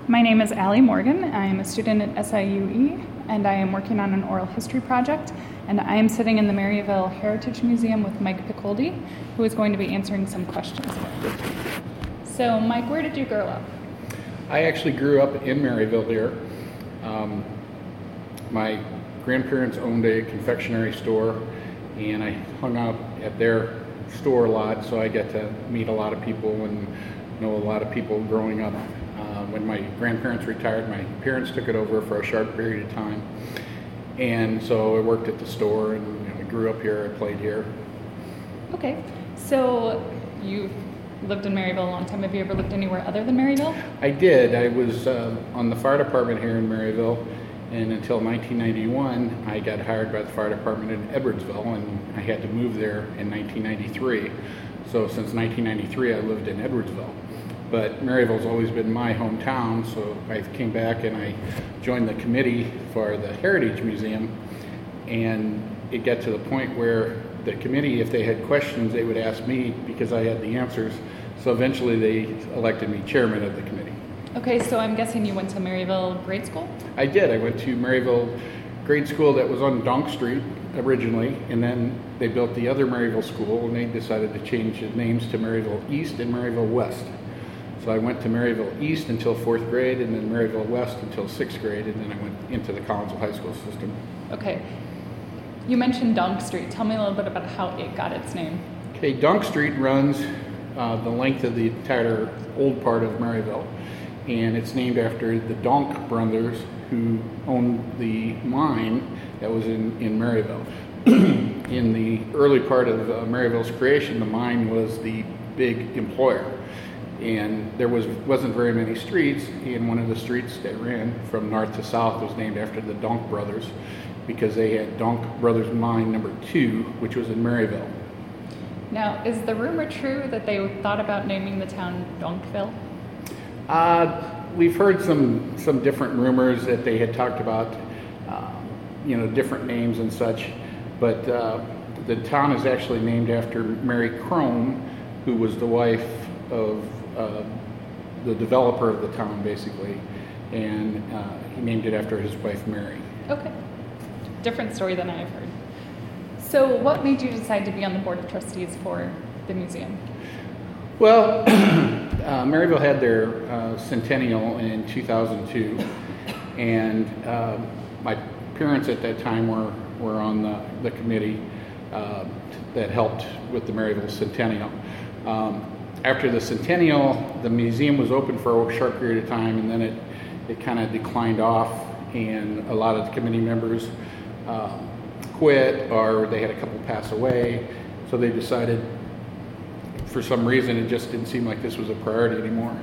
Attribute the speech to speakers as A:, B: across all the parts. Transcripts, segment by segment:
A: My name is Allie Morgan. I am a student at SIUE, and I am working on an oral history project. And I am sitting in the Maryville Heritage Museum with Mike Picoldi, who is going to be answering some questions. So, Mike, where did you grow up?
B: I actually grew up in Maryville here. My grandparents owned a confectionery store, and I hung out at their store a lot, so I get to meet a lot of people and know a lot of people growing up. When my grandparents retired, my parents took it over for a short period of time, and so I worked at the store, and I grew up here. I played here.
A: Okay, so you lived in Maryville a long time. Have you ever lived anywhere other than Maryville?
B: I did. I was on the fire department here in Maryville, and until 1991, I got hired by the fire department in Edwardsville, and I had to move there in 1993. So since 1993, I lived in Edwardsville. But Maryville's always been my hometown, so I came back and I joined the committee for the Heritage Museum, and it got to the point where the committee, if they had questions, they would ask me because I had the answers. So eventually they elected me chairman of the committee.
A: Okay, so I'm guessing you went to Maryville grade school?
B: I did. I went to Maryville grade school that was on Donk Street originally, and then they built the other Maryville school, and they decided to change the names to Maryville East and Maryville West. So I went to Maryville East until 4th grade, and then Maryville West until 6th grade, and then I went into the Collinsville High School system.
A: Okay. You mentioned Donk Street. Tell me a little bit about how it got its name.
B: Okay, Donk Street runs the length of the entire old part of Maryville, and it's named after the Donk brothers who owned the mine that was in Maryville. In the early part of Maryville's creation, the mine was the big employer. And there wasn't very many streets, and one of the streets that ran from north to south was named after the Donk brothers because they had Donk Brothers Mine number 2, which was in Maryville.
A: Now, is the rumor true that they thought about naming the town Donkville?
B: We've heard some different rumors that they had talked about, different names and such, but the town is actually named after Mary Crone, who was the wife of the developer of the town, basically, and he named it after his wife, Mary.
A: Okay. Different story than I've heard. So what made you decide to be on the board of trustees for the museum?
B: Well, Maryville had their centennial in 2002, and my parents at that time were on the committee that helped with the Maryville centennial. After the centennial, the museum was open for a short period of time, and then it kind of declined off, and a lot of the committee members quit, or they had a couple pass away, so they decided for some reason it just didn't seem like this was a priority anymore.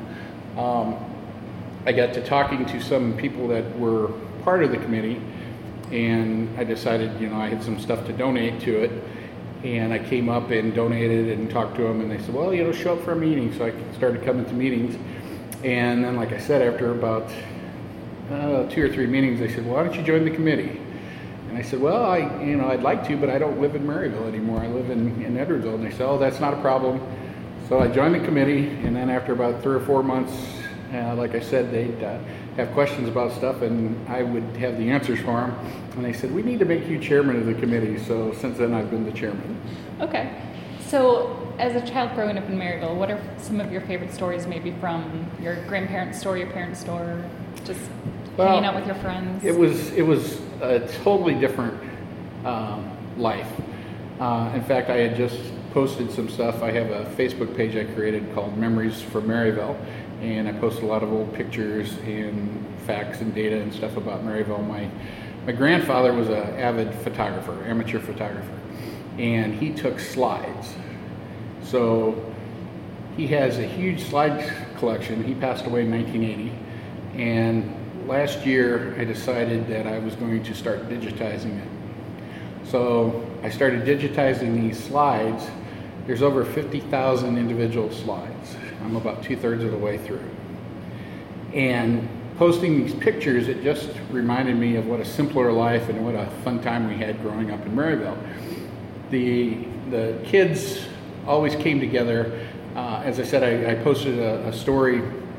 B: I got to talking to some people that were part of the committee, and I decided, I had some stuff to donate to it. And I came up and donated and talked to them, and they said, well, show up for a meeting. So I started coming to meetings. And then, like I said, after about 2 or 3 meetings, they said, well, why don't you join the committee? And I said, well, I'd like to, but I don't live in Maryville anymore. I live in Edwardsville. And they said, oh, that's not a problem. So I joined the committee, and then after about 3 or 4 months, like I said, they'd have questions about stuff, and I would have the answers for them. And they said, we need to make you chairman of the committee. So since then, I've been the chairman.
A: Okay. So as a child growing up in Maryville, what are some of your favorite stories, maybe from your grandparents' store, your parents' store, just hanging out with your friends?
B: It was a totally different life. In fact, I had just posted some stuff. I have a Facebook page I created called Memories from Maryville, and I post a lot of old pictures and facts and data and stuff about Maryville. My grandfather was an avid photographer, amateur photographer, and he took slides. So he has a huge slide collection. He passed away in 1980, and last year I decided that I was going to start digitizing it. So I started digitizing these slides. There's over 50,000 individual slides. I'm about 2/3 of the way through. And posting these pictures, it just reminded me of what a simpler life and what a fun time we had growing up in Maryville. The kids always came together. As I said, I posted a story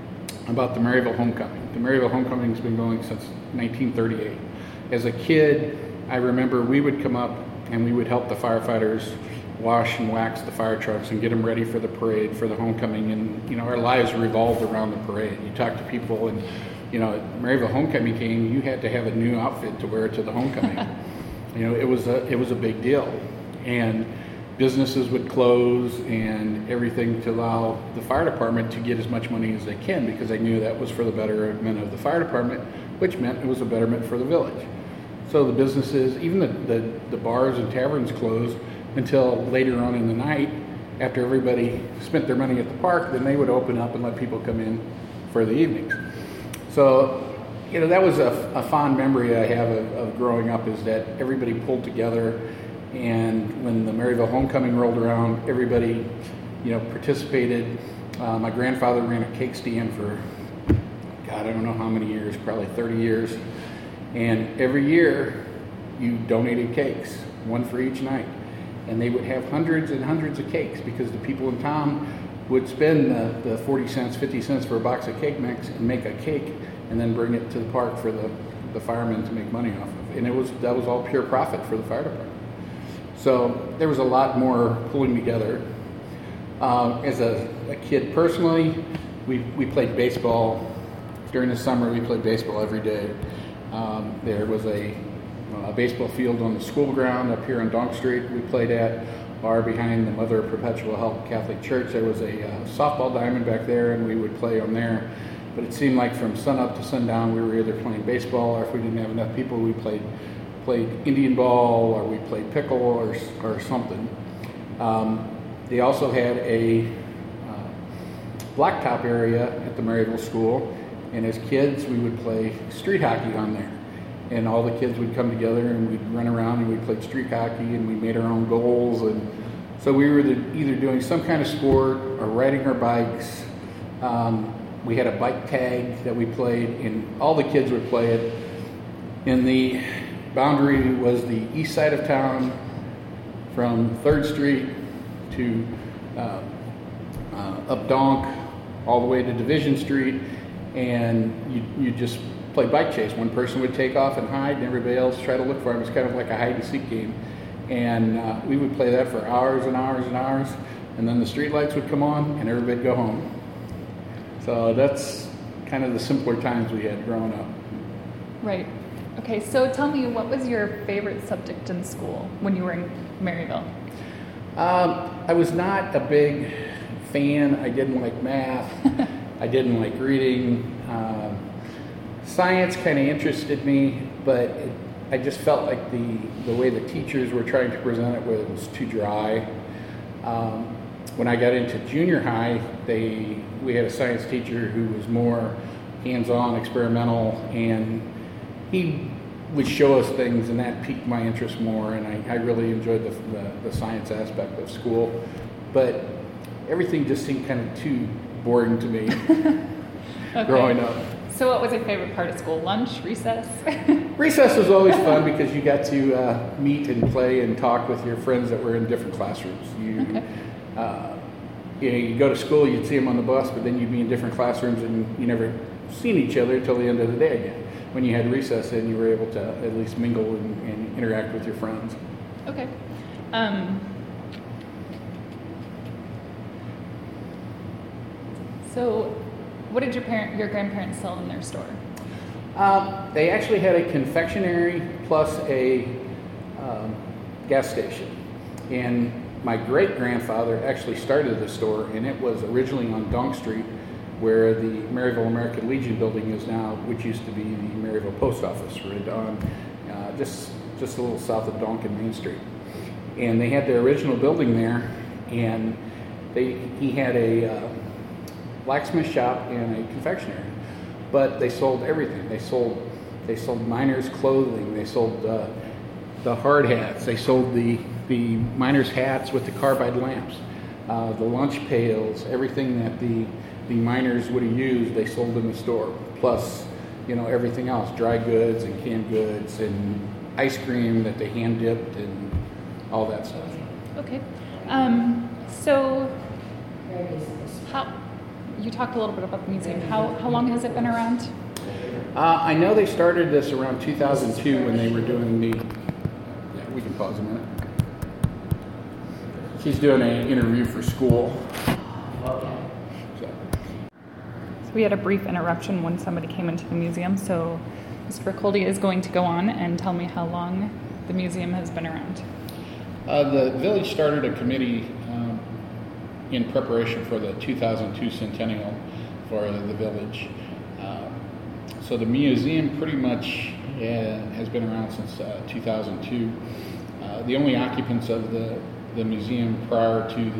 B: about the Maryville Homecoming. The Maryville Homecoming has been going since 1938. As a kid, I remember we would come up and we would help the firefighters wash and wax the fire trucks and get them ready for the parade, for the homecoming. And, our lives revolved around the parade. You talk to people and, Maryville Homecoming came, you had to have a new outfit to wear to the homecoming. It was a big deal. And businesses would close and everything to allow the fire department to get as much money as they can, because they knew that was for the betterment of the fire department, which meant it was a betterment for the village. So the businesses, even the bars and taverns closed until later on in the night, after everybody spent their money at the park, then they would open up and let people come in for the evenings. So, that was a fond memory I have of growing up, is that everybody pulled together, and when the Maryville Homecoming rolled around, everybody, participated. My grandfather ran a cake stand for, God, I don't know how many years, probably 30 years. And every year, you donated cakes, one for each night. And they would have hundreds and hundreds of cakes, because the people in town would spend the 40 cents, 50 cents for a box of cake mix and make a cake and then bring it to the park for the firemen to make money off of. And that was all pure profit for the fire department. So there was a lot more pulling together. As a kid personally, we played baseball. During the summer, we played baseball every day. There was a baseball field on the school ground up here on Donk Street we played at, or behind the Mother of Perpetual Help Catholic Church. There was a softball diamond back there, and we would play on there. But it seemed like from sunup to sundown, we were either playing baseball, or if we didn't have enough people, we played Indian ball, or we played pickle, or something. They also had a blacktop area at the Maryville School, and as kids, we would play street hockey on there. And all the kids would come together, and we'd run around and we'd play street hockey, and we made our own goals. And so we were either doing some kind of sport or riding our bikes. We had a bike tag that we played, and all the kids would play it. And the boundary was the east side of town from 3rd Street to up Donk all the way to Division Street, and you just play bike chase. One person would take off and hide, and everybody else try to look for him. It's kind of like a hide and seek game. And we would play that for hours and hours and hours, and then the street lights would come on and everybody'd go home. So that's kind of the simpler times we had growing up.
A: Right. Okay, so tell me, what was your favorite subject in school when you were in Maryville?
B: I was not a big fan. I didn't like math. I didn't like reading. Science kind of interested me, but I just felt like the way the teachers were trying to present it was too dry. When I got into junior high, we had a science teacher who was more hands-on, experimental, and he would show us things, and that piqued my interest more, and I really enjoyed the science aspect of school. But everything just seemed kind of too boring to me growing up.
A: So what was your favorite part of school? Lunch? Recess?
B: Recess was always fun because you got to meet and play and talk with your friends that were in different classrooms. You go to school, you'd see them on the bus, but then you'd be in different classrooms and you never seen each other until the end of the day again. When you had recess, then you were able to at least mingle and interact with your friends.
A: Okay. So what did your grandparents sell in their store?
B: They actually had a confectionery plus a gas station. And my great-grandfather actually started the store, and it was originally on Donk Street, where the Maryville American Legion building is now, which used to be the Maryville Post Office, right on just a little south of Donk and Main Street. And they had their original building there, and he had a blacksmith shop and a confectionery, but they sold everything. They sold miners' clothing. They sold the hard hats. They sold the miners' hats with the carbide lamps, the lunch pails, everything that the miners would have used. They sold in the store. Plus, everything else: dry goods and canned goods and ice cream that they hand dipped and all that stuff.
A: Okay. So you talked a little bit about the museum. How long has it been around?
B: I know they started this around 2002 when they were doing the. Yeah, we can pause a minute. She's doing an interview for school. So
A: we had a brief interruption when somebody came into the museum. So Mr. Picoldi is going to go on and tell me how long the museum has been around.
B: The village started a committee in preparation for the 2002 centennial for the village. So the museum pretty much has been around since 2002. The only occupants of the museum prior to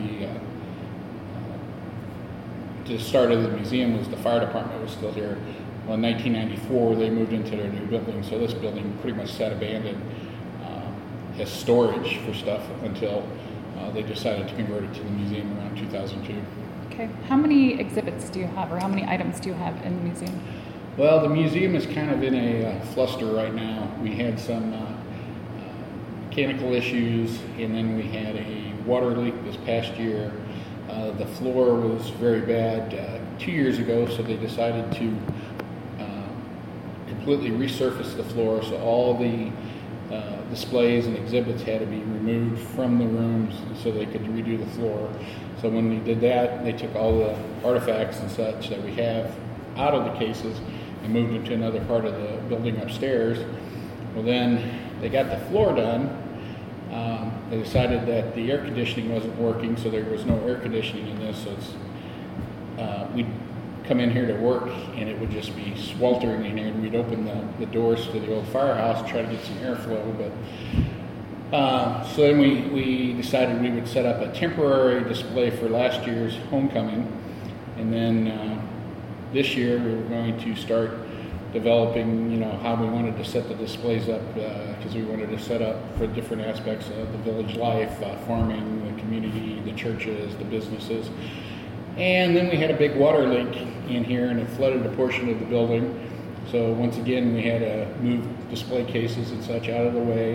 B: the start of the museum was the fire department was still here. Well, in 1994, they moved into their new building, so this building pretty much sat abandoned as storage for stuff until they decided to convert it to the museum around 2002.
A: Okay. How many exhibits do you have, or how many items do you have in the museum?
B: Well, the museum is kind of in a fluster right now. We had some mechanical issues, and then we had a water leak this past year. The floor was very bad 2 years ago, so they decided to completely resurface the floor, so all the displays and exhibits had to be removed from the rooms so they could redo the floor. So when we did that, they took all the artifacts and such that we have out of the cases and moved them to another part of the building upstairs. Well, then they got the floor done. They decided that the air conditioning wasn't working, so there was no air conditioning in this. So we'd come in here to work, and it would just be sweltering in here. And we'd open the doors to the old firehouse, try to get some airflow. But so then we decided we would set up a temporary display for last year's homecoming, and then this year we were going to start developing, how we wanted to set the displays up, because we wanted to set up for different aspects of the village life, farming, the community, the churches, the businesses. And then we had a big water leak in here, and it flooded a portion of the building. So once again, we had to move display cases and such out of the way,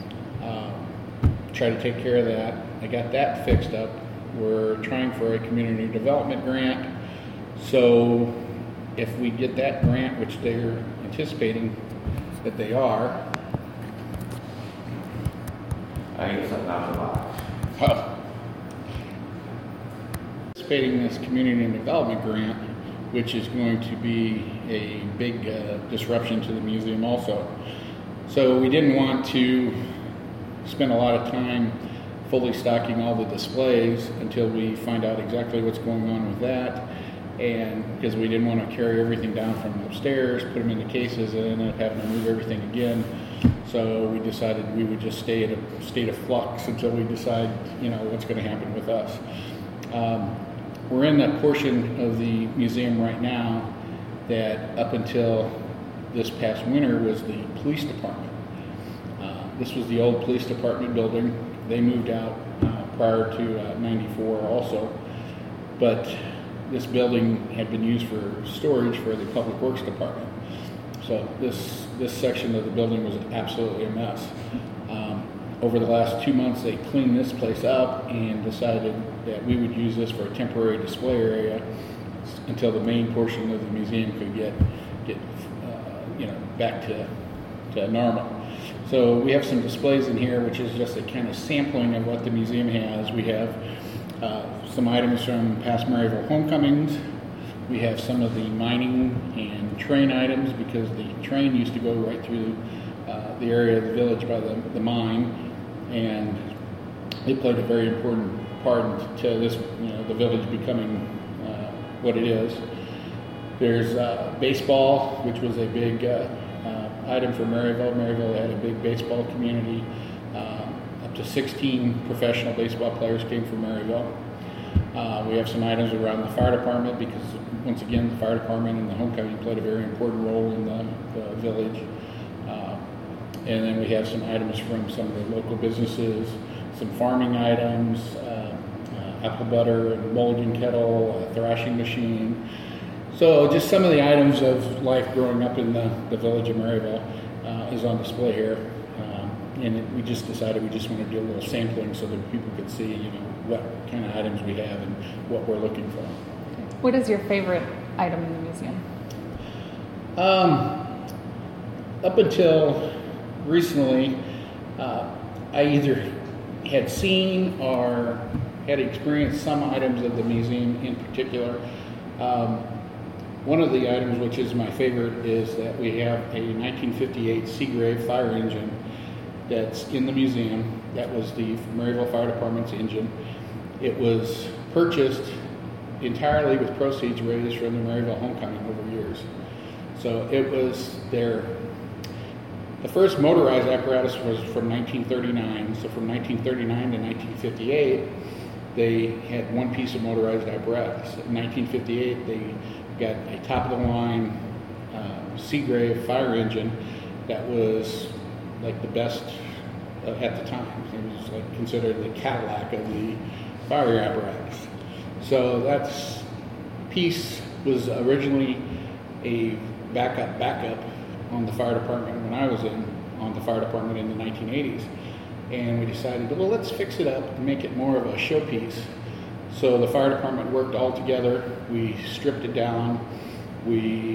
B: try to take care of that. I got that fixed up. We're trying for a community development grant. So if we get that grant, which they're anticipating that they are,
C: I think it's something out the box.
B: Anticipating this community development grant, which is going to be a big disruption to the museum also. So we didn't want to spend a lot of time fully stocking all the displays until we find out exactly what's going on with that. And because we didn't want to carry everything down from upstairs, put them in the cases, and end up having to move everything again. So we decided we would just stay at a state of flux until we decide, what's going to happen with us. We're in that portion of the museum right now that up until this past winter was the police department. This was the old police department building. They moved out prior to 94 also. But this building had been used for storage for the Public Works Department. So this section of the building was absolutely a mess. Over the last 2 months, they cleaned this place up and decided that we would use this for a temporary display area until the main portion of the museum could get back to normal. So we have some displays in here, which is just a kind of sampling of what the museum has. We have some items from past Maryville homecomings. We have some of the mining and train items, because the train used to go right through the area of the village by the mine, and it played a very important part to this, the village becoming what it is. There's baseball, which was a big item for Maryville. Maryville had a big baseball community. Up to 16 professional baseball players came from Maryville. We have some items around the fire department, because once again, the fire department and the homecoming played a very important role in the village. And then we have some items from some of the local businesses, some farming items, apple butter, and mulligan kettle, a thrashing machine. So just some of the items of life growing up in the village of Maryville is on display here. And we just decided we just want to do a little sampling so that people could see, what kind of items we have and what we're looking for.
A: What is your favorite item in the museum?
B: Up until recently, I either had seen or had experienced some items of the museum in particular. One of the items which is my favorite is that we have a 1958 Seagrave fire engine that's in the museum. That was the Maryville Fire Department's engine. It was purchased entirely with proceeds raised from the Maryville Homecoming over years. So it was the first motorized apparatus was from 1939. So from 1939 to 1958, they had one piece of motorized apparatus. In 1958, they got a top-of-the-line Seagrave fire engine that was like the best at the time. It was like considered the Cadillac of the fire apparatus. So that piece was originally a backup on the fire department when I was on the fire department in the 1980s. And we decided, well, let's fix it up and make it more of a showpiece. So the fire department worked all together. We stripped it down. We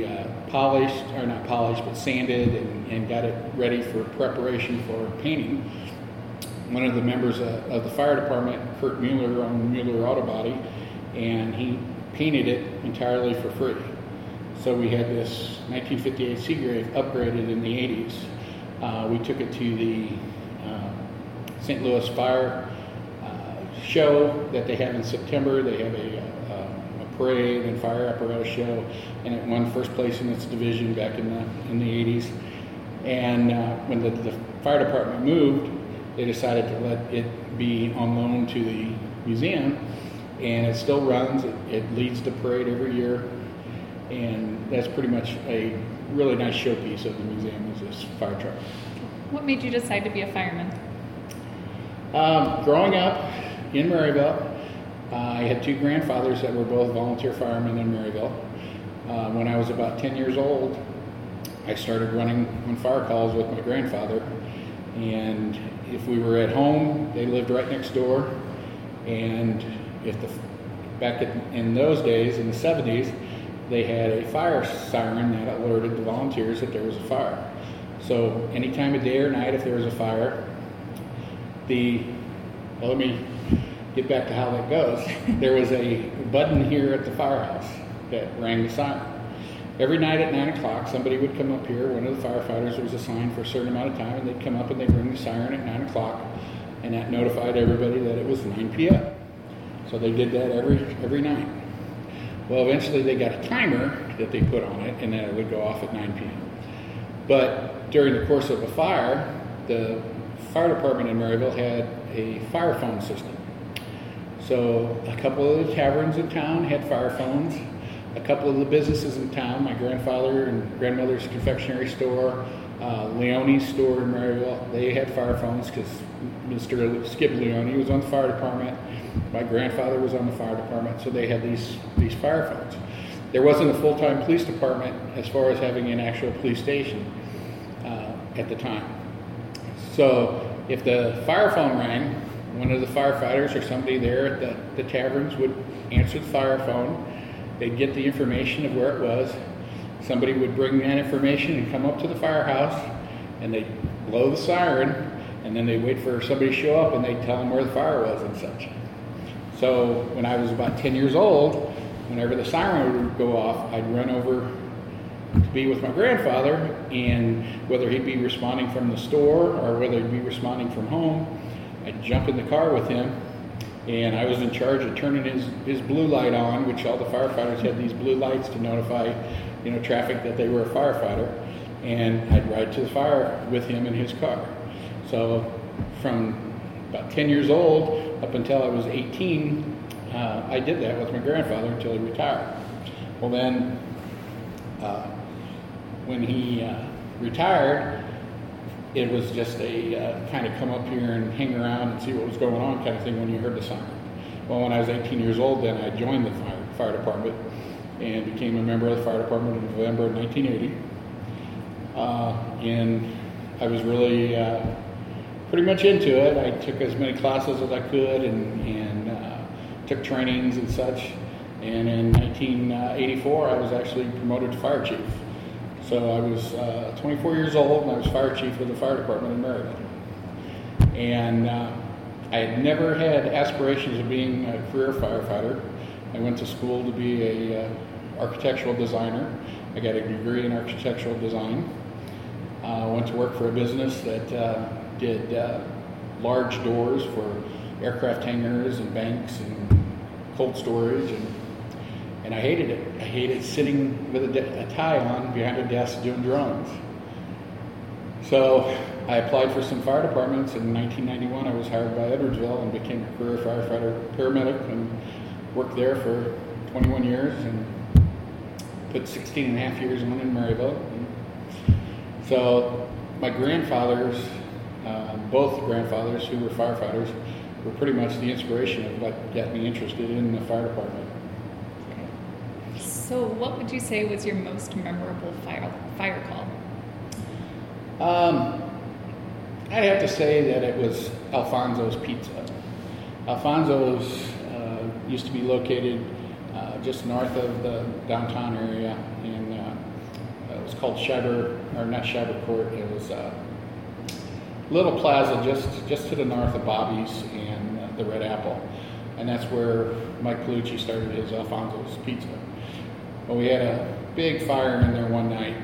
B: sanded and got it ready for preparation for painting. One of the members of the fire department, Kurt Mueller, owned Mueller Auto Body, and he painted it entirely for free. So we had this 1958 Seagrave upgraded in the 80s. We took it to the St. Louis Fire show that they have in September. They have a parade and fire apparatus show, and it won first place in its division back in the 80s. And when the fire department moved, they decided to let it be on loan to the museum, and it still runs. It leads the parade every year, and that's pretty much a really nice showpiece of the museum is this fire truck.
A: What made you decide to be a fireman?
B: Growing up in Maryville, I had two grandfathers that were both volunteer firemen in Maryville. When I was about 10 years old, I started running on fire calls with my grandfather, and if we were at home, they lived right next door, and in those days, in the 70s, they had a fire siren that alerted the volunteers that there was a fire. So any time of day or night, if there was a fire, let me get back to how that goes. There was a button here at the firehouse that rang the siren. Every night at 9 o'clock, somebody would come up here. One of the firefighters was assigned for a certain amount of time, and they'd come up and they'd ring the siren at 9 o'clock, and that notified everybody that it was 9 p.m. So they did that every night. Well, eventually they got a timer that they put on it, and then it would go off at 9 p.m. But during the course of a fire, the fire department in Maryville had a fire phone system. So a couple of the taverns in town had fire phones. A couple of the businesses in town, my grandfather and grandmother's confectionery store, Leone's store in Maryville, they had fire phones because Mr. Skip Leone was on the fire department. My grandfather was on the fire department, so they had these fire phones. There wasn't a full-time police department as far as having an actual police station at the time. So if the fire phone rang, one of the firefighters or somebody there at the taverns would answer the fire phone. They'd get the information of where it was. Somebody would bring that information and come up to the firehouse, and they'd blow the siren, and then they'd wait for somebody to show up, and they'd tell them where the fire was and such. So when I was about 10 years old, whenever the siren would go off, I'd run over to be with my grandfather, and whether he'd be responding from the store or whether he'd be responding from home, I'd jump in the car with him, and I was in charge of turning his blue light on, which all the firefighters had these blue lights to notify, traffic that they were a firefighter, and I'd ride to the fire with him in his car. So from about 10 years old up until I was 18, I did that with my grandfather until he retired. Well then, when he retired, it was just a kind of come up here and hang around and see what was going on kind of thing when you heard the siren. Well, when I was 18 years old, then I joined the fire department and became a member of the fire department in November of 1980. And I was really pretty much into it. I took as many classes as I could and took trainings and such. And in 1984, I was actually promoted to fire chief. So I was 24 years old, and I was fire chief of the fire department in Maryville. And I had never had aspirations of being a career firefighter. I went to school to be a architectural designer. I got a degree in architectural design. Went to work for a business that did large doors for aircraft hangars and banks and cold storage, and I hated it. I hated sitting with a tie on behind a desk doing drawings. So I applied for some fire departments. In 1991, I was hired by Edwardsville and became a career firefighter paramedic and worked there for 21 years and put 16 and a half years on in Maryville. So my grandfathers, both grandfathers who were firefighters, were pretty much the inspiration of what got me interested in the fire department.
A: Okay. So what would you say was your most memorable fire call?
B: I'd have to say that it was Alfonso's Pizza. Alfonso's used to be located just north of the downtown area in, it was called not Shiber Court, it was a little plaza just to the north of Bobby's and the Red Apple. And that's where Mike Palucci started his Alfonso's Pizza. Well, we had a big fire in there one night,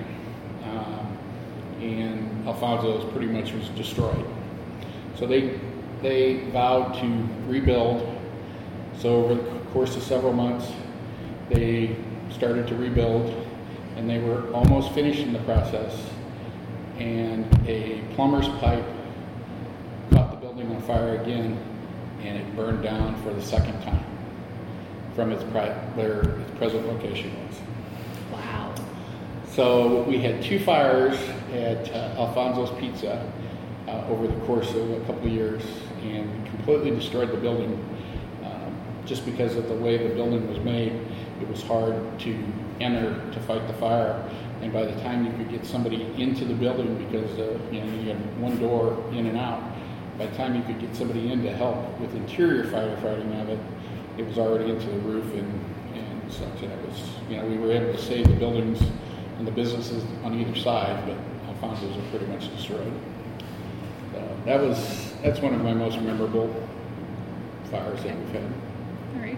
B: and Alfonso's pretty much was destroyed. So they vowed to rebuild. So over the course of several months, they started to rebuild, and they were almost finished in the process. And a plumber's pipe caught the building on fire again, and it burned down for the second time from where its present location was.
A: Wow.
B: So we had 2 fires at Alfonso's Pizza over the course of a couple of years, and completely destroyed the building. Just because of the way the building was made, it was hard to enter to fight the fire. And by the time you could get somebody into the building, because you had one door in and out, by the time you could get somebody in to help with interior firefighting of it, it was already into the roof and such. And it was, we were able to save the buildings and the businesses on either side, but Alfonso's are pretty much destroyed. That's one of my most memorable fires that we've had.
A: All right.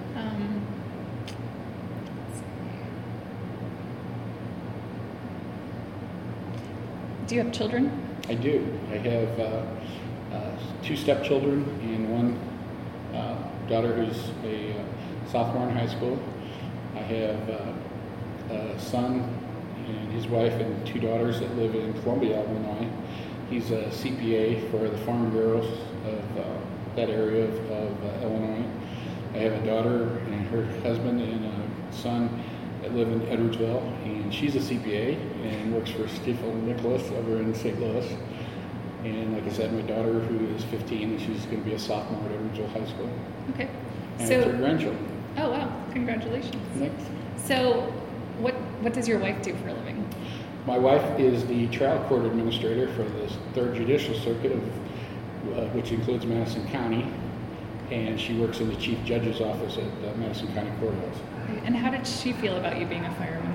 A: Do you have children?
B: I do. I have 2 stepchildren and one daughter who's a sophomore in high school. I have a son and his wife and 2 daughters that live in Columbia, Illinois. He's a CPA for the Farm Bureaus of that area of Illinois. I have a daughter and her husband and a son that live in Edwardsville, and she's a CPA and works for Stiefel & Nicholas over in St. Louis. And like I said, my daughter, who is 15, and she's going to be a sophomore at Edwardsville High School.
A: Okay.
B: And I have 3 grandchildren.
A: Oh, wow. Congratulations.
B: Thanks.
A: So what does your wife do for a living?
B: My wife is the trial court administrator for the 3rd Judicial Circuit, which includes Madison County, and she works in the Chief Judge's office at Madison County Courthouse.
A: And how did she feel about you being a fireman?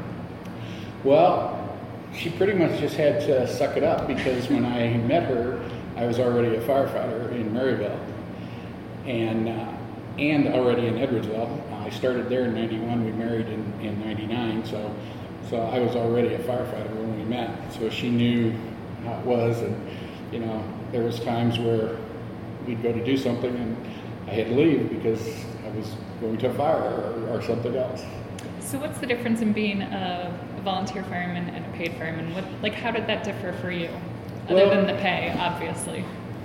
B: Well, she pretty much just had to suck it up, because when I met her, I was already a firefighter in Maryville and already in Edwardsville. I started there in 91. We married in 99, so I was already a firefighter when we met. So she knew how it was, and there was times where we'd go to do something and I had to leave because I was going to a fire or something else.
A: So what's the difference in being a volunteer fireman and a paid fireman? How did that differ for you? Other than the pay, obviously.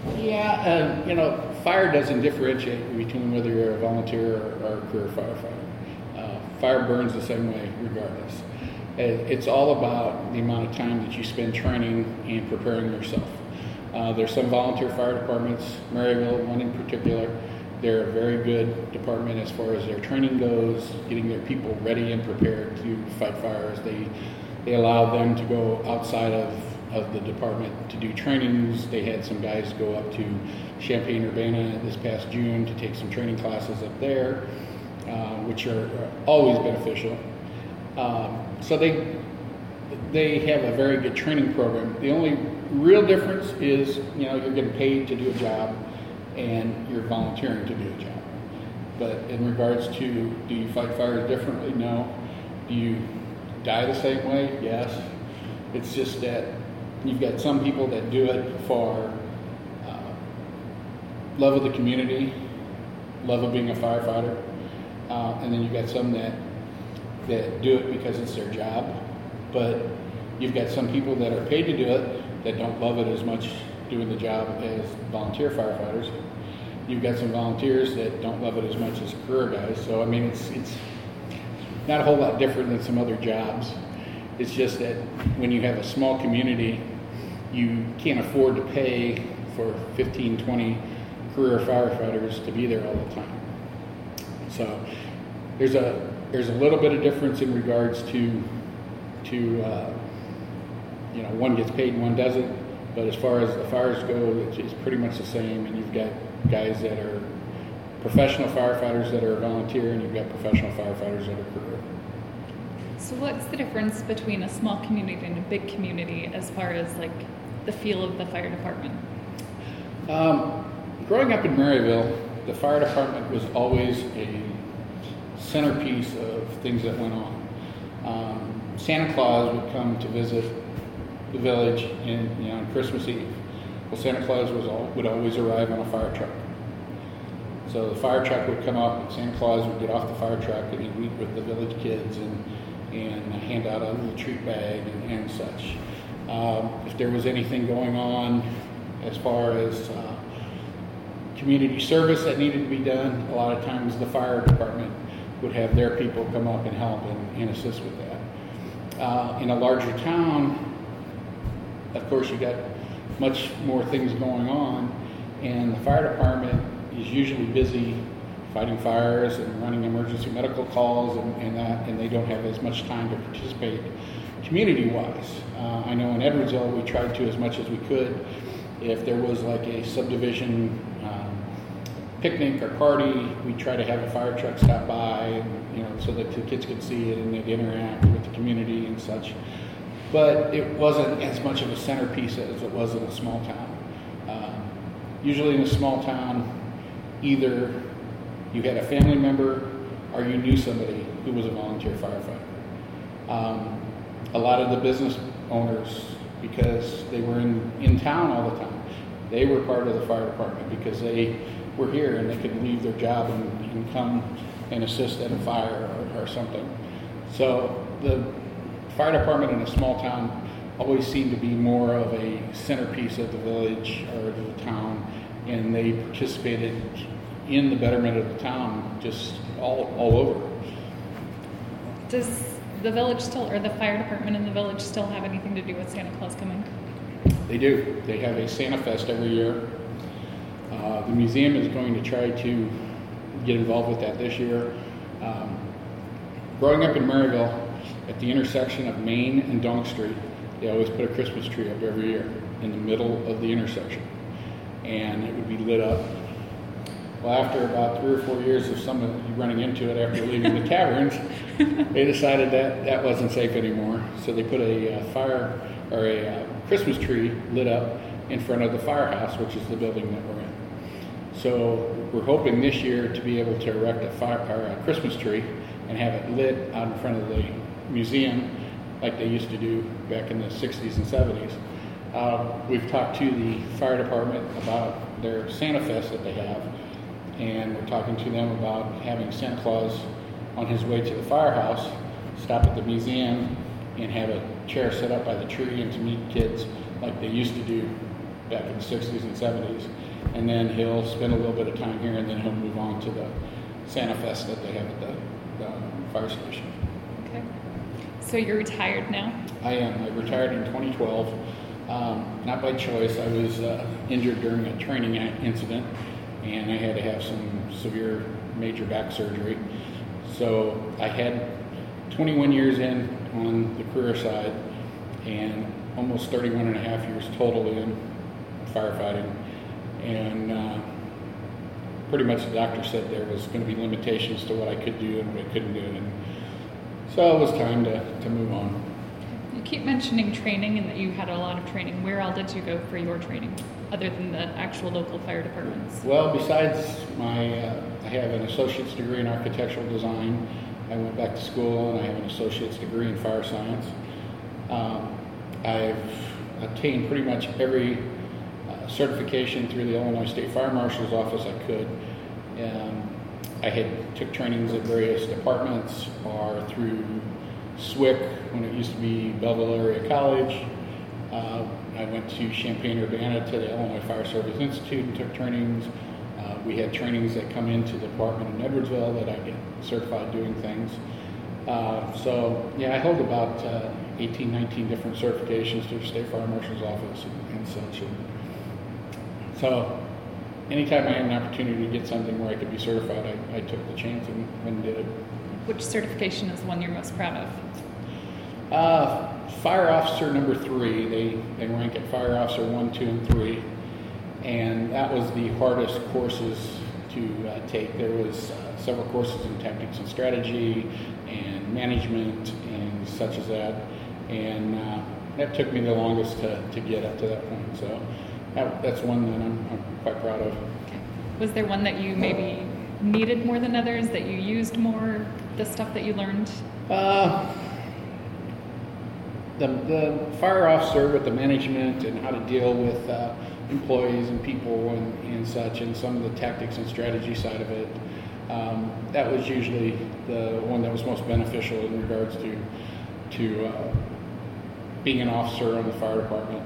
B: Yeah, fire doesn't differentiate between whether you're a volunteer or a career firefighter. Fire burns the same way regardless. It's all about the amount of time that you spend training and preparing yourself. There's some volunteer fire departments, Maryville, one in particular. They're a very good department as far as their training goes, getting their people ready and prepared to fight fires. They allow them to go outside of the department to do trainings. They had some guys go up to Champaign-Urbana this past June to take some training classes up there. which are always beneficial. So they have a very good training program. The only real difference is, you're getting paid to do a job and you're volunteering to do a job. But in regards to, do you fight fires differently? No. Do you die the same way? Yes. It's just that you've got some people that do it for love of the community, love of being a firefighter, and then you've got some that do it because it's their job. But you've got some people that are paid to do it that don't love it as much doing the job as volunteer firefighters. You've got some volunteers that don't love it as much as career guys. So, I mean, it's not a whole lot different than some other jobs. It's just that when you have a small community, you can't afford to pay for 15, 20 career firefighters to be there all the time. So there's a little bit of difference in regards to one gets paid and one doesn't. But as far as the fires go, it's pretty much the same. And you've got guys that are professional firefighters that are volunteer, and you've got professional firefighters that are career.
A: So what's the difference between a small community and a big community as far as like the feel of the fire department?
B: Growing up in Maryville, the fire department was always a centerpiece of things that went on. Santa Claus would come to visit the village on Christmas Eve. Well, Santa Claus would always arrive on a fire truck. So the fire truck would come up, and Santa Claus would get off the fire truck, and he'd meet with the village kids and hand out a little treat bag and such. If there was anything going on as far as community service that needed to be done, a lot of times the fire department would have their people come up and help and assist with that. In a larger town, of course, you got much more things going on, and the fire department is usually busy fighting fires and running emergency medical calls and they don't have as much time to participate community-wise. I know in Edwardsville we tried to as much as we could. If there was like a subdivision picnic or party, we try to have a fire truck stop by, so that the kids could see it and they'd interact with the community and such. But it wasn't as much of a centerpiece as it was in a small town. Usually in a small town, either you had a family member or you knew somebody who was a volunteer firefighter. A lot of the business owners, because they were in town all the time, they were part of the fire department because they were here and they could leave their job and come and assist at a fire or something. So the fire department in a small town always seemed to be more of a centerpiece of the village or the town, and they participated in the betterment of the town just all over.
A: Does the village still, or the fire department in the village still have anything to do with Santa Claus coming?
B: They do. They have a Santa Fest every year. The museum is going to try to get involved with that this year. Growing up in Maryville, at the intersection of Main and Donk Street, they always put a Christmas tree up every year in the middle of the intersection. And it would be lit up. Well, after about 3 or 4 years of somebody running into it after leaving the taverns, they decided that wasn't safe anymore. So they put a Christmas tree lit up in front of the firehouse, which is the building that we're in. So we're hoping this year to be able to erect a Christmas tree and have it lit out in front of the museum like they used to do back in the 60s and 70s. We've talked to the fire department about their Santa Fest that they have, and we're talking to them about having Santa Claus on his way to the firehouse stop at the museum and have a chair set up by the tree and to meet kids like they used to do back in the 60s and 70s. And then he'll spend a little bit of time here and then he'll move on to the Santa Fest that they have at the fire station.
A: Okay. So you're retired now? I
B: am. I retired in 2012. Not by choice. I was injured during a training incident, and I had to have some severe major back surgery. So I had 21 years in on the career side and almost 31 and a half years total in firefighting. And pretty much the doctor said there was going to be limitations to what I could do and what I couldn't do, and so it was time to move on.
A: You keep mentioning training and that you had a lot of training. Where all did you go for your training, other than the actual local fire departments?
B: Well, besides I have an associate's degree in architectural design. I went back to school and I have an associate's degree in fire science. I've obtained pretty much every certification through the Illinois State Fire Marshal's office I could. I took trainings at various departments or through SWIC when it used to be Belleville Area College. I went to Champaign-Urbana to the Illinois Fire Service Institute and took trainings. We had trainings that come into the department in Edwardsville that I get certified doing things. I hold about 18, 19 different certifications through the State Fire Marshal's office and such. So anytime I had an opportunity to get something where I could be certified, I took the chance and did it.
A: Which certification is the one you're most proud of?
B: Fire Officer number 3. They rank it Fire Officer 1, 2, and 3. And that was the hardest courses to take. There was several courses in tactics and strategy and management and such as that. And that took me the longest to get up to that point. So that's one that I'm quite proud of.
A: Okay. Was there one that you maybe needed more than others, that you used more, the stuff that you learned?
B: The fire officer with the management and how to deal with employees and people and such, and some of the tactics and strategy side of it, that was usually the one that was most beneficial in regards to being an officer on the fire department.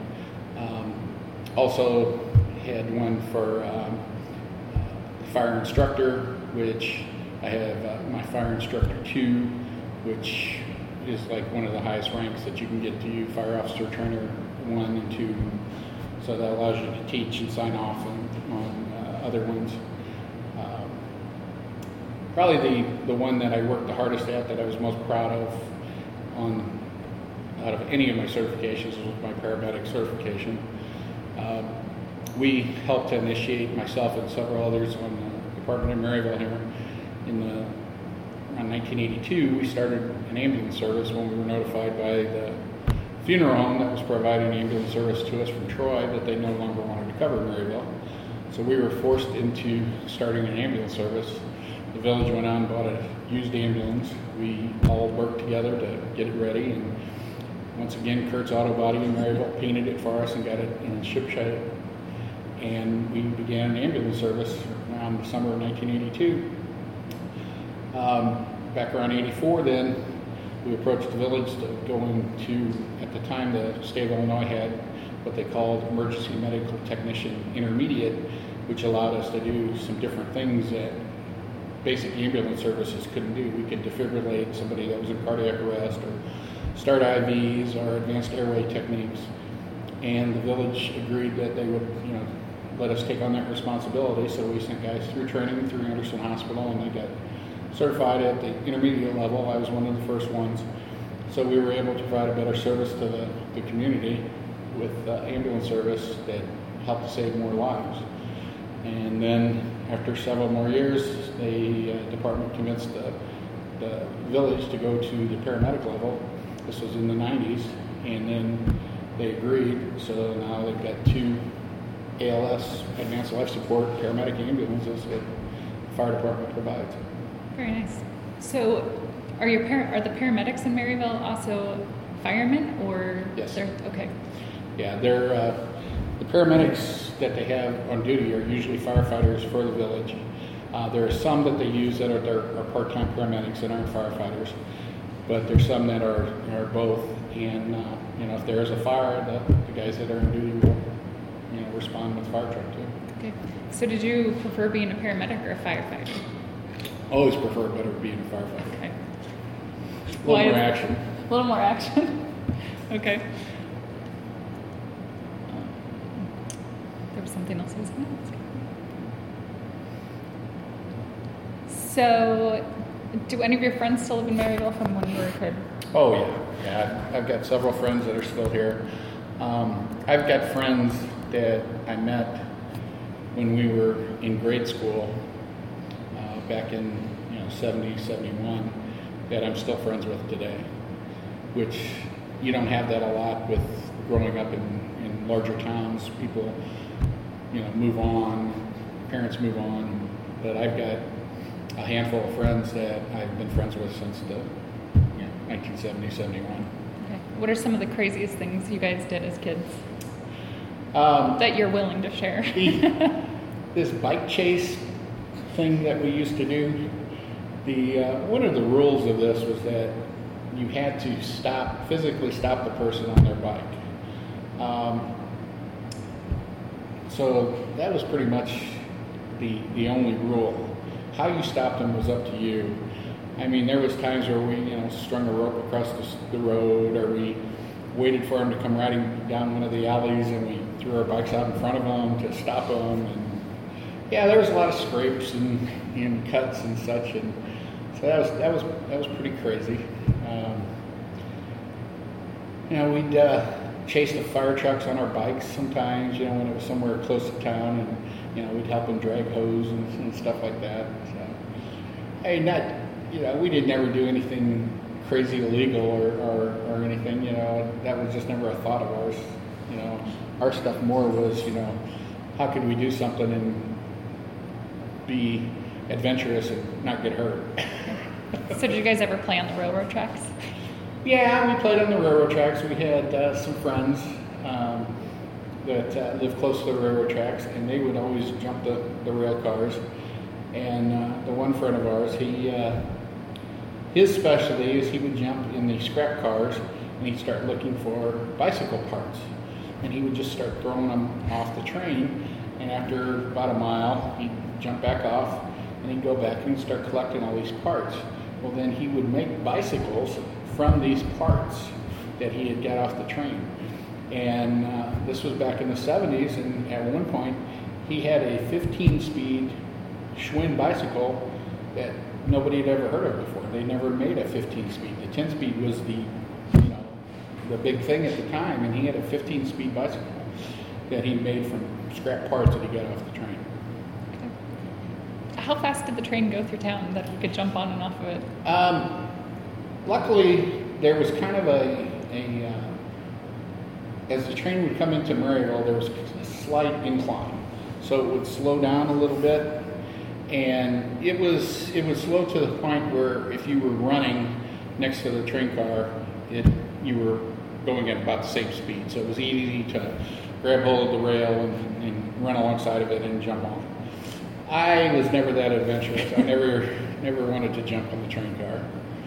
B: Also had one for fire instructor, which I have my fire instructor 2, which is like one of the highest ranks that you can get to, fire officer trainer 1 and 2. So that allows you to teach and sign off on other ones. Probably the one that I worked the hardest at, that I was most proud of out of any of my certifications, was my paramedic certification. We helped to initiate, myself and several others, on the Department of Maryville here around 1982. We started an ambulance service when we were notified by the funeral home that was providing ambulance service to us from Troy that they no longer wanted to cover Maryville. So we were forced into starting an ambulance service. The village went out and bought a used ambulance. We all worked together to get it ready, and once again, Kurt's Auto Body in Maryville painted it for us and got it in ship shape. And we began an ambulance service around the summer of 1982. Back around 84 then, we approached the village to go into, at the time the state of Illinois had what they called Emergency Medical Technician Intermediate, which allowed us to do some different things that basic ambulance services couldn't do. We could defibrillate somebody that was in cardiac arrest, or start IVs, or advanced airway techniques. And the village agreed that they would, let us take on that responsibility. So we sent guys through training through Anderson Hospital, and they got certified at the intermediate level. I was one of the first ones. So we were able to provide a better service to the community with ambulance service that helped to save more lives. And then after several more years, the department convinced the village to go to the paramedic level. This was in the 90s, and then they agreed. So now they've got 2 ALS, Advanced Life Support, paramedic ambulances that the fire department provides.
A: Very nice. So are the paramedics in Maryville also firemen, or?
B: Yes.
A: Okay.
B: Yeah, they're the paramedics that they have on duty are usually firefighters for the village. There are some that they use that are part-time paramedics that aren't firefighters, but there's some that are both. And if there is a fire, the guys that are on duty will respond with fire truck too.
A: Okay. So did you prefer being a paramedic or a firefighter?
B: Always prefer better being a firefighter.
A: Okay.
B: A little more action.
A: A little more action. Okay. There was something else I was going to ask. So, do any of your friends still live in Maryville from when you were a kid?
B: Oh yeah. I've got several friends that are still here. I've got friends that I met when we were in grade school, back in 70, 71 that I'm still friends with today, which you don't have that a lot with growing up in larger towns. People, move on, parents move on, but I've got a handful of friends that I've been friends with since the 1970, 71.
A: Okay. What are some of the craziest things you guys did as kids that you're willing to share?
B: This bike chase thing that we used to do, one of the rules of this was that you had to physically stop the person on their bike. So that was pretty much the only rule. How you stopped them was up to you. I mean, there was times where we, strung a rope across the road, or we waited for them to come riding down one of the alleys, and we threw our bikes out in front of them to stop them. And yeah, there was a lot of scrapes and cuts and such, and so that was pretty crazy. We'd chase the fire trucks on our bikes sometimes, when it was somewhere close to town, and we'd help them drag hose and stuff like that. So, hey, we did never do anything crazy illegal or anything. That was just never a thought of ours. Our stuff more was, how could we do something and be adventurous and not get hurt.
A: So did you guys ever play on the railroad tracks?
B: Yeah, we played on the railroad tracks. We had some friends that lived close to the railroad tracks, and they would always jump the rail cars. And the one friend of ours, his specialty is he would jump in the scrap cars, and he'd start looking for bicycle parts. And he would just start throwing them off the train, and after about a mile, he'd jump back off, and he'd go back and he'd start collecting all these parts. Well, then he would make bicycles from these parts that he had got off the train. And this was back in the 70s, and at one point he had a 15-speed Schwinn bicycle that nobody had ever heard of before. They never made a 15-speed. The 10-speed was the big thing at the time, and he had a 15-speed bicycle that he made from scrap parts that he got off the train.
A: Okay. How fast did the train go through town that he could jump on and off of it?
B: Luckily, there was kind of as the train would come into Maryville, there was a slight incline. So it would slow down a little bit, and it would slow to the point where if you were running next to the train car, you were going at about the same speed. So it was easy to grab hold of the rail and run alongside of it and jump on. I was never that adventurous. I never wanted to jump on the train car.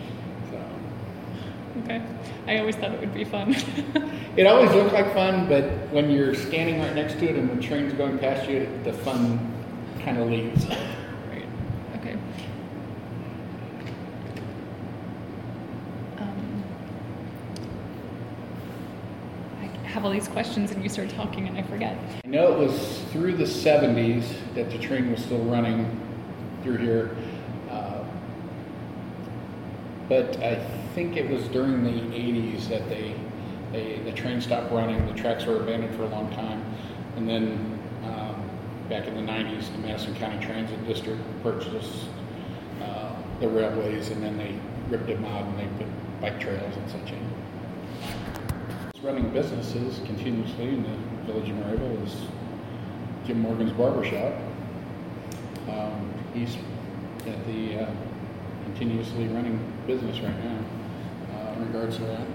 A: Okay. I always thought it would be fun.
B: It always looked like fun, but when you're standing right next to it and the train's going past you, the fun kind of leaves.
A: Right. Okay. I have all these questions and you start talking and I forget.
B: I know it was through the 70s that the train was still running through here. But I think it was during the 80s that the train stopped running. The tracks were abandoned for a long time. And then back in the 90s, the Madison County Transit District purchased the railways, and then they ripped them out and they put bike trails and such in. It's running businesses continuously in the village of Maryville is Jim Morgan's Barbershop. He's at the continuously running business right now in regards to that.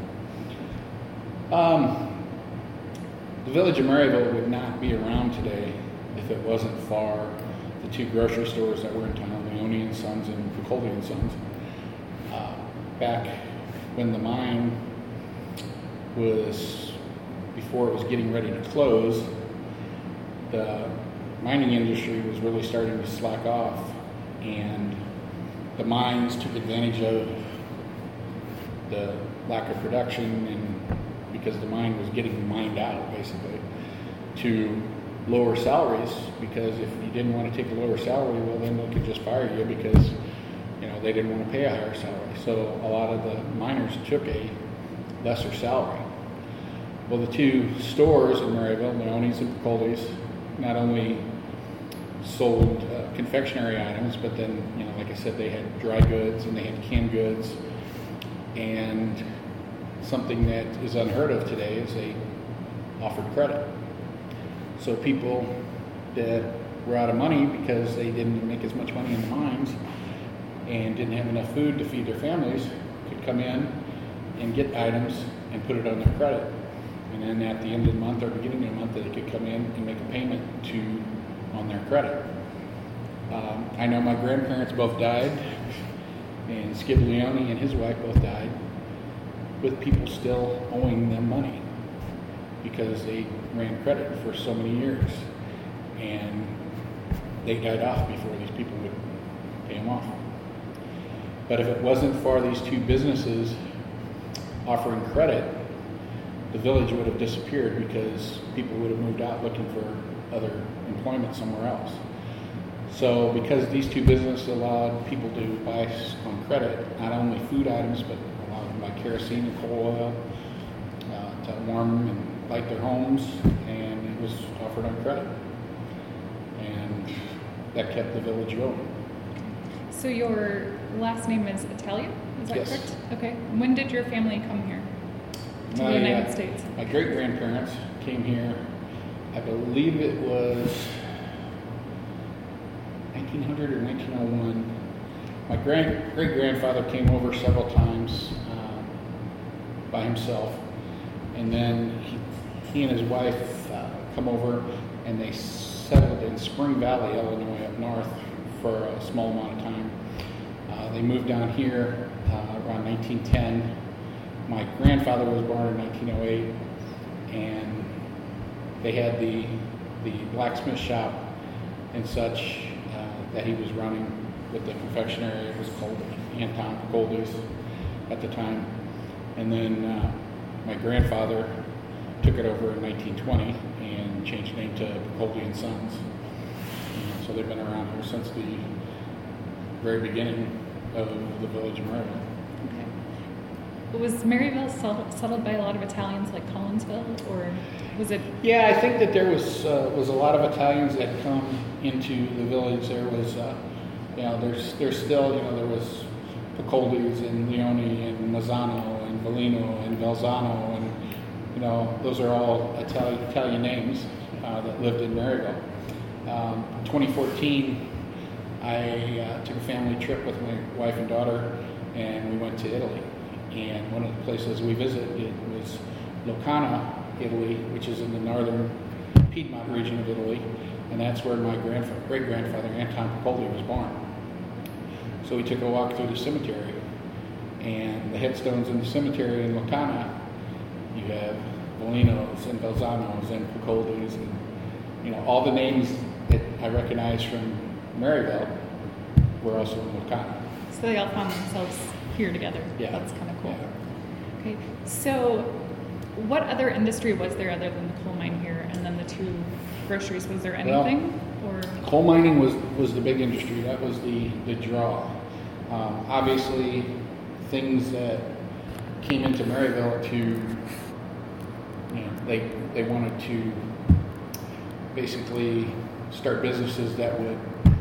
B: The village of Maryville would not be around today if it wasn't for the two grocery stores that were in town, Leone & Sons and Picoldi & Sons. Back when the mine was, before it was getting ready to close, the mining industry was really starting to slack off, and the mines took advantage of the lack of production, and because the mine was getting mined out basically, to lower salaries, because if you didn't want to take a lower salary, well then they could just fire you because they didn't want to pay a higher salary. So a lot of the miners took a lesser salary. Well, the two stores in Maryville, Leone's and Picoldi's, not only sold confectionery items, but then, like I said, they had dry goods and they had canned goods. And something that is unheard of today is they offered credit. So people that were out of money because they didn't make as much money in the mines and didn't have enough food to feed their families could come in and get items and put it on their credit. And then at the end of the month or beginning of the month, they could come in and make a payment on their credit. I know my grandparents both died, and Skip Leone and his wife both died, with people still owing them money because they ran credit for so many years. And they died off before these people would pay them off. But if it wasn't for these two businesses offering credit, the village would have disappeared because people would have moved out looking for other employment somewhere else. So because these two businesses allowed people to buy on credit, not only food items, but allowed them to buy kerosene and coal oil to warm and light their homes, and it was offered on credit. And that kept the village going.
A: So your last name is Italian, is that
B: Yes.
A: correct? Okay. When did your family come here to the United States?
B: My great-grandparents came here, I believe it was 1900 or 1901. My great-grandfather came over several times by himself, and then he and his wife come over and they settled in Spring Valley, Illinois, up north for a small amount of time. They moved down here around 1910. My grandfather was born in 1908, and they had the blacksmith shop and such that he was running with the confectionery. It was called Anton Picoldi's at the time. And then my grandfather took it over in 1920 and changed the name to Picoldi and Sons. So they've been around here since the very beginning of the village of Maryville.
A: Okay. Was Maryville settled by a lot of Italians like Collinsville, or was it?
B: Yeah, I think that there was a lot of Italians that come into the village. There was, there's still, there was Picoldi's and Leone and Mazzano and Bellino and Belzano, and those are all Italian names that lived in Maryville. 2014, I took a family trip with my wife and daughter, and we went to Italy. And one of the places we visited was Locana, Italy, which is in the northern Piedmont region of Italy, and that's where my great-grandfather, Anton Picoldi, was born. So we took a walk through the cemetery, and the headstones in the cemetery in Locana, you have Bellino's and Belzanos and Picoldi's, and all the names that I recognize from Maryville were also in Locana.
A: So they all found themselves here together.
B: Yeah.
A: That's kind of cool.
B: Yeah.
A: Okay. So what other industry was there other than the coal mine here and then the two groceries? Was there anything?
B: Coal mining was the big industry. That was the draw. Obviously, things that came into Maryville they wanted to basically start businesses that would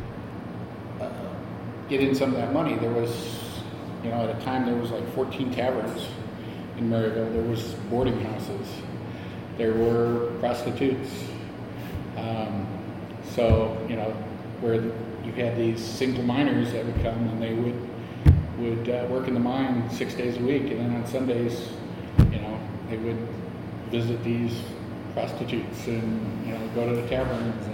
B: get in some of that money. There was, at a time there was like 14 taverns in Maryville. There was boarding houses. There were prostitutes. Where you had these single miners that would come and they would work in the mine 6 days a week, and then on Sundays, they would visit these prostitutes and go to the taverns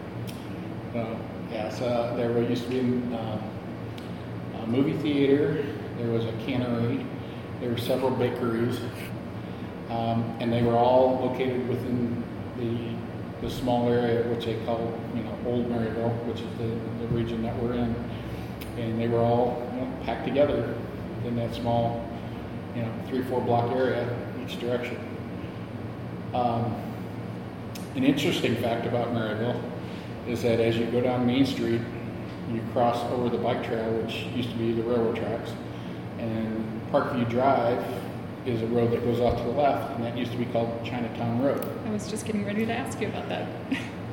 B: so there used to be a movie theater. There was a cannery. There were several bakeries, and they were all located within the small area which they call Old Maryville, which is the region that we're in, and they were all packed together in that small 3-4 block area each direction. An interesting fact about Maryville is that as you go down Main Street, you cross over the bike trail, which used to be the railroad tracks, and Parkview Drive is a road that goes off to the left, and that used to be called Chinatown Road.
A: I was just getting ready to ask you about that.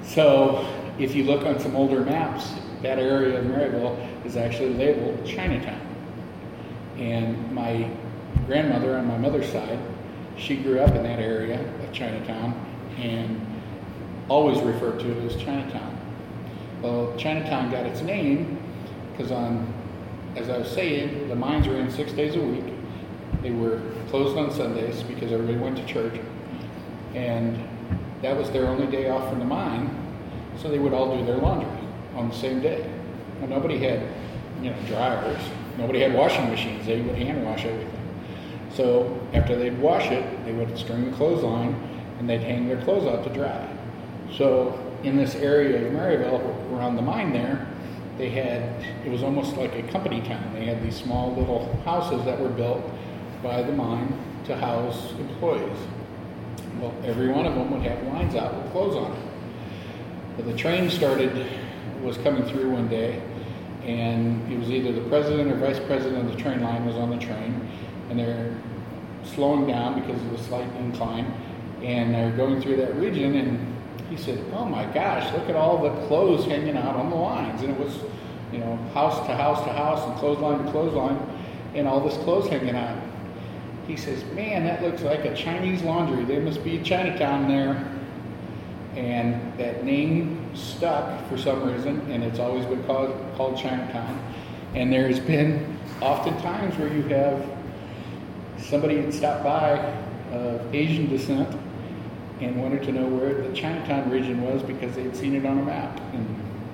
B: So if you look on some older maps, that area of Maryville is actually labeled Chinatown. And my grandmother on my mother's side, she grew up in that area of Chinatown and always referred to it as Chinatown. Well, Chinatown got its name because as I was saying, the mines were in 6 days a week. They were closed on Sundays because everybody went to church. And that was their only day off from the mine, so they would all do their laundry on the same day. Well, nobody had, dryers. Nobody had washing machines. They would hand wash everything. So after they'd wash it, they would string the clothesline and they'd hang their clothes out to dry. So in this area of Maryville, around the mine there, it was almost like a company town. They had these small little houses that were built by the mine to house employees. Well, every one of them would have lines out with clothes on it. But the train was coming through one day, and it was either the president or vice president of the train line was on the train, and they're slowing down because of the slight incline, and they're going through that region, and he said, "Oh my gosh, look at all the clothes hanging out on the lines." And it was, house to house to house and clothesline to clothesline, and all this clothes hanging out. He says, "Man, that looks like a Chinese laundry. There must be Chinatown there." And that name stuck for some reason, and it's always been called Chinatown. And there's been often times where you have somebody that stopped by of Asian descent and wanted to know where the Chinatown region was because they'd seen it on a map. And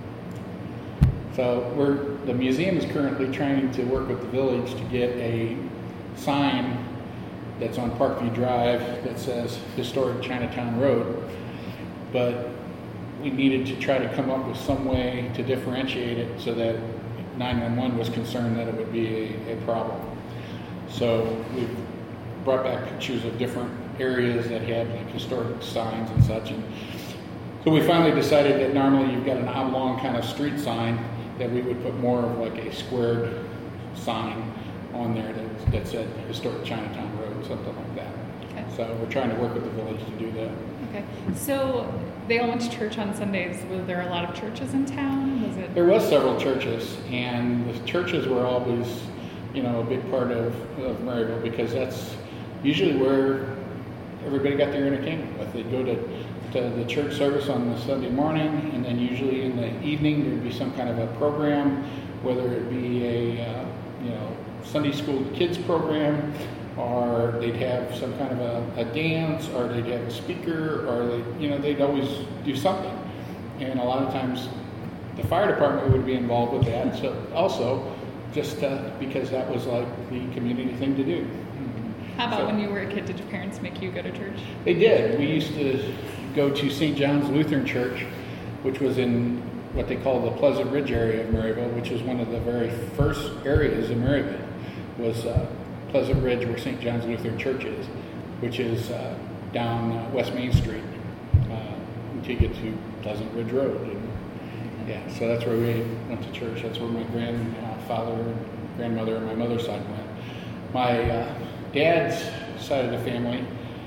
B: so the museum is currently trying to work with the village to get a sign that's on Parkview Drive that says Historic Chinatown Road. But we needed to try to come up with some way to differentiate it so that 911 was concerned that it would be a problem. So we've brought back pictures of different areas that had historic signs and such. And so we finally decided that normally you've got an oblong kind of street sign, that we would put more of like a squared sign on there that said Historic Chinatown Road, something like that.
A: Okay.
B: So we're trying to work with the village to do that.
A: Okay. So they all went to church on Sundays. Were there a lot of churches in town?
B: There was several churches, and the churches were always, a big part of Maryville, because that's usually where everybody got their entertainment with. They'd go to the church service on the Sunday morning, and then usually in the evening there'd be some kind of a program, whether it be a Sunday school kids program, or they'd have some kind of a dance, or they'd have a speaker, or they'd always do something. And a lot of times the fire department would be involved with that, so also just because that was like the community thing to do.
A: How about when you were a kid, did your parents make you go to church?
B: They did. We used to go to St. John's Lutheran Church, which was in what they call the Pleasant Ridge area of Maryville, which was one of the very first areas in Maryville, was Pleasant Ridge, where St. John's Lutheran Church is, which is down West Main Street until you get to Pleasant Ridge Road. And, so that's where we went to church. That's where my grandfather and grandmother and my mother's side went. My dad's side of the family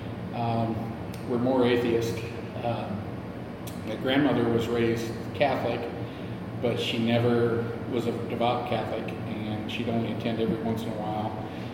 B: were more atheist. My grandmother was raised Catholic, but she never was a devout Catholic, and she'd only attend every once in a while.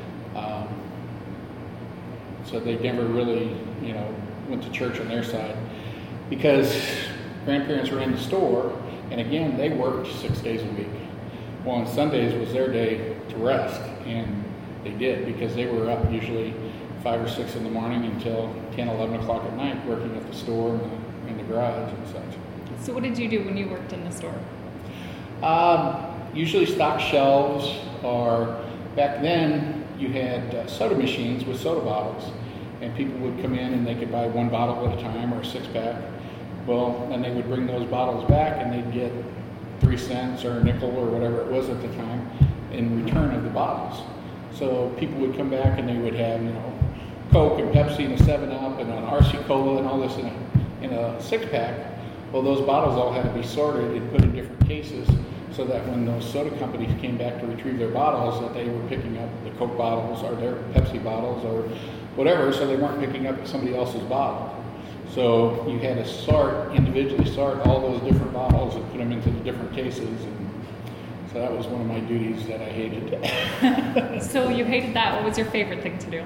B: So they never really, went to church on their side, because grandparents were in the store, and again, they worked 6 days a week. Well, on Sundays was their day to rest, and they did, because they were up usually 5 or 6 in the morning until 10, 11 o'clock at night, working at the store and the garage and such.
A: So what did you do when you worked in the store?
B: Usually stock shelves, or back then you had soda machines with soda bottles, and people would come in and they could buy one bottle at a time, or a 6-pack. Well, then they would bring those bottles back, and they'd get 3 cents or a nickel or whatever it was at the time in return of the bottles. So people would come back and they would have, Coke and Pepsi and a 7-Up and an RC Cola and all this in a 6-pack. Well, those bottles all had to be sorted and put in different cases, so that when those soda companies came back to retrieve their bottles, that they were picking up the Coke bottles or their Pepsi bottles or whatever, so they weren't picking up somebody else's bottle. So you had to individually sort all those different bottles and put them into the different cases. And so that was one of my duties that I hated.
A: So you hated that. What was your favorite thing to do?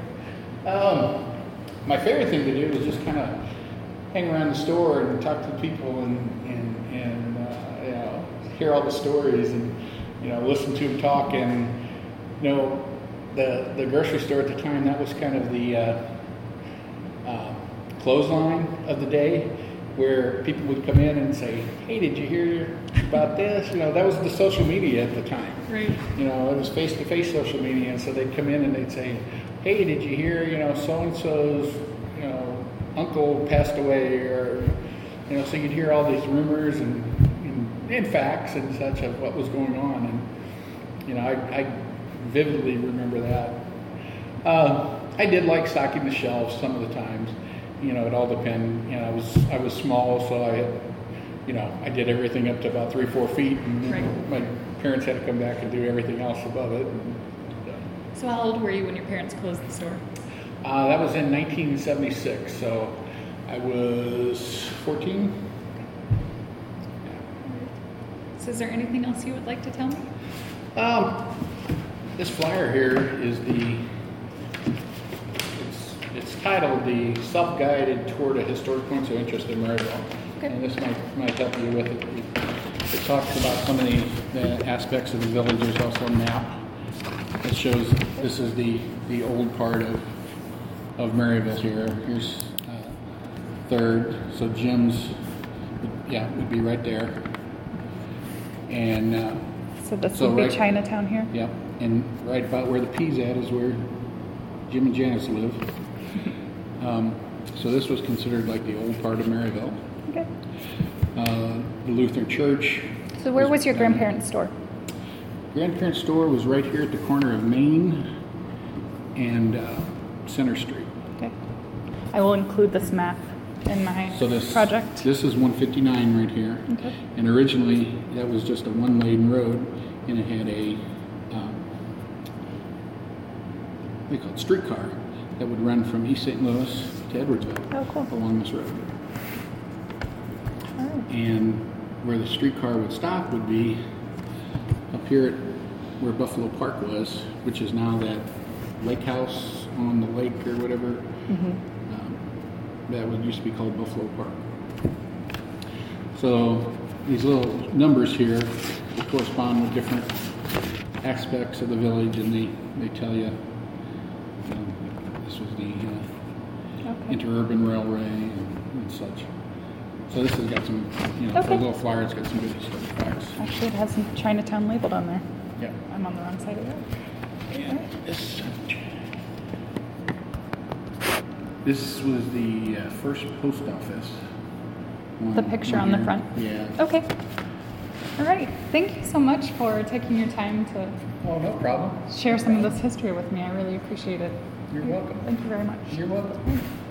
B: My favorite thing to do was just kind of hang around the store and talk to people and you know, hear all the stories and, you know, listen to them talk. And, you know, the grocery store at the time, that was kind of the clothesline of the day, where people would come in and say, hey, did you hear about this? You know, that was the social media at the time.
A: Right.
B: You know, it was face-to-face social media, and so they'd come in and they'd say, hey, did you hear, you know, so-and-so's, you know, uncle passed away, or, you know, so you'd hear all these rumors and facts and such of what was going on. And, you know, I vividly remember that. I did like stocking the shelves some of the times. You know, it all depended. You know, I was small, so I had, you know, I did everything up to about 3-4 feet, and
A: right.
B: My parents had to come back and do everything else above it.
A: So how old were you when your parents closed the store?
B: That was in 1976, so I was 14.
A: So is there anything else you would like to tell me?
B: This flyer here is it's titled the Self-Guided Tour to Historic Points of Interest in Maryville.
A: Okay.
B: And this might help you with it. It talks about some of the aspects of the village. There's also a map that shows this is the old part of Maryville here. Here's 3rd, so Jim's, would be right there. And
A: so this would be Chinatown here?
B: Yep, and right about where the P's at is where Jim and Janice live. So this was considered like the old part of Maryville.
A: Okay.
B: The Lutheran Church.
A: So where was your grandparents' store?
B: Grandparents' store was right here at the corner of Main and Center Street.
A: Okay. I will include this map in my project.
B: This is 159 right here.
A: Okay.
B: And originally that was just a one-lane road, and it had a what do you call it, streetcar that would run from East St. Louis to Edwardsville.
A: Oh, cool.
B: Along this road.
A: All right.
B: And where the streetcar would stop would be up here at where Buffalo Park was, which is now that lake house on the lake or whatever.
A: Mm-hmm.
B: That would used to be called Buffalo Park. So these little numbers here correspond with different aspects of the village, and they tell you, this was the interurban railway and such. So this has got some, for a little flyer, it's got some good historic facts.
A: Actually, it has some Chinatown labeled on there.
B: Yeah.
A: I'm on the wrong side of it.
B: And this was the first post office.
A: The picture on the front?
B: Yeah.
A: Okay. All right. Thank you so much for taking your time to
B: Oh, no problem.
A: share some of this history with me. I really appreciate it.
B: You're welcome.
A: Thank you very much.
B: You're welcome.